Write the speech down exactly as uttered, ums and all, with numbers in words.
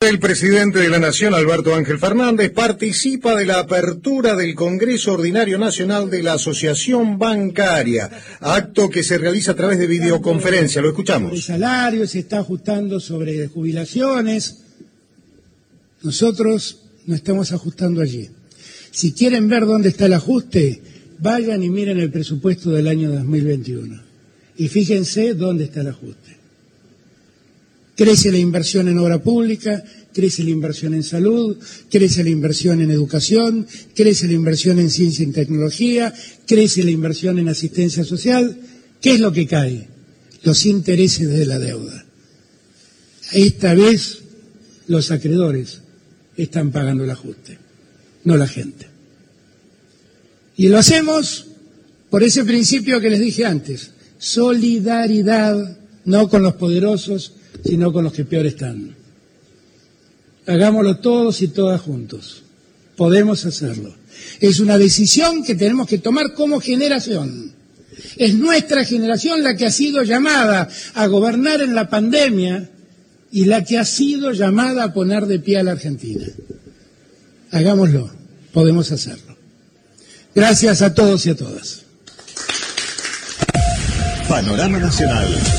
El presidente de la Nación, Alberto Ángel Fernández, participa de la apertura del Congreso Ordinario Nacional de la Asociación Bancaria, acto que se realiza a través de videoconferencia. Lo escuchamos. El salario se está ajustando sobre jubilaciones. Nosotros no estamos ajustando allí. Si quieren ver dónde está el ajuste, vayan y miren el presupuesto del año dos mil veintiuno. Y fíjense dónde está el ajuste. Crece la inversión en obra pública, crece la inversión en salud, crece la inversión en educación, crece la inversión en ciencia y tecnología, crece la inversión en asistencia social. ¿Qué es lo que cae? Los intereses de la deuda. Esta vez los acreedores están pagando el ajuste, no la gente. Y lo hacemos por ese principio que les dije antes, solidaridad, no con los poderosos, sino con los que peor están. Hagámoslo todos y todas juntos. Podemos hacerlo. Es una decisión que tenemos que tomar como generación. Es nuestra generación la que ha sido llamada a gobernar en la pandemia y la que ha sido llamada a poner de pie a la Argentina. Hagámoslo. Podemos hacerlo. Gracias a todos y a todas. Panorama Nacional.